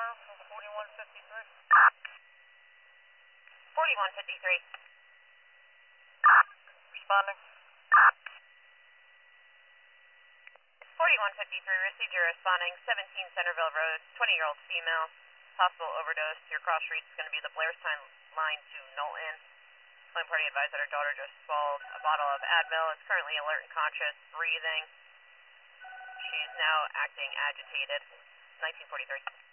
from 4153. 4153. Responding. 4153, received your responding, 17 Centerville Road, 20-year-old female, possible overdose. Your cross reach is going to be the Blairstown line to Knowlton. Claim party advised that her daughter just swallowed a bottle of Advil, is currently alert and conscious, breathing. She is now acting agitated. 1943.